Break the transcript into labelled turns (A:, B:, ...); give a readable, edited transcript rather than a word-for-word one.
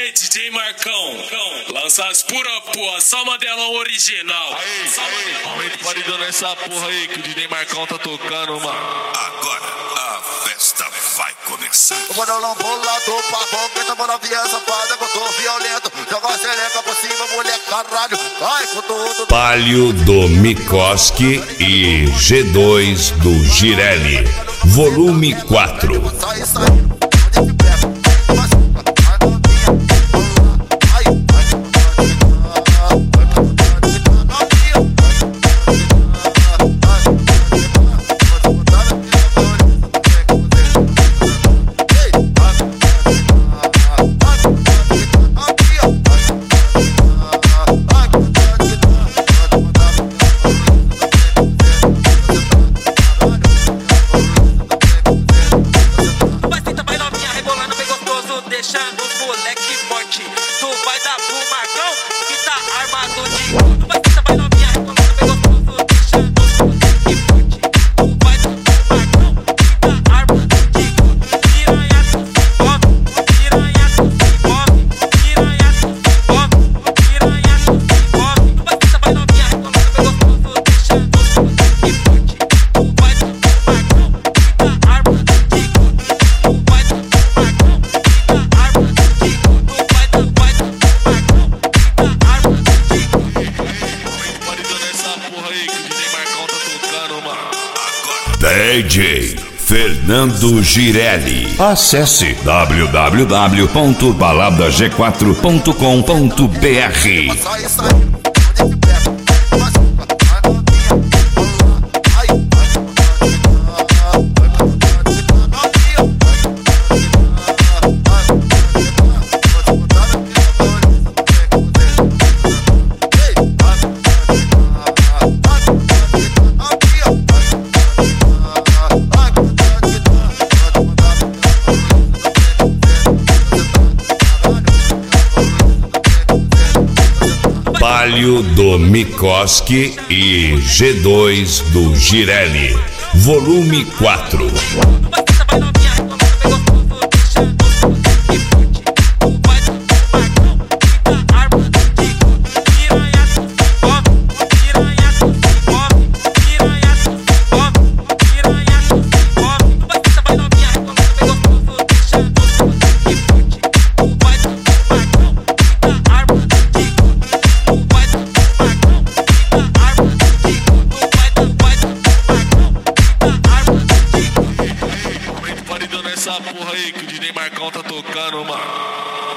A: Aí, DJ Marcão, lança as pura porra, só modelão original.
B: Aí, aumenta o paredão nessa porra aí que o DJ Marcão tá tocando, mano.
C: Agora a festa vai começar.
D: O modelão bolador, pavão, quem tá na via safada, que eu tô violento. Joga a xereca por cima, mulher, caralho. Vai com tudo.
E: Palio do Mikoski e G2 do Girelli, volume 4.
D: Sai saindo, onde te pega.
F: Deixando os moleque forte. Tu vai dar pro Marcão que tá armado de ouro. Vai ficar mais novinha, rebolando bem gostoso. Deixando os moleque forte. Tu vai dar pro Marcão que tá armado de ouro. Piranha tu se envolve, piranha tu se envolve, piranha tu se envolve, piranha tu se envolve. Vai ficar mais novinha, rebolando bem gostoso. Deixando os moleque forte. Tu vai dar pro Marcão que tá armado de ouro. Tu vai dar pro Marcão.
E: DJ Fernando Girelli. Acesse www.baladag4.com.br.
D: Sai saindo, onde te pega.
E: Palio do Mikoski e G2 do Girelli, volume 4.
B: Essa porra aí que o DJ Marcão tá tocando, mano.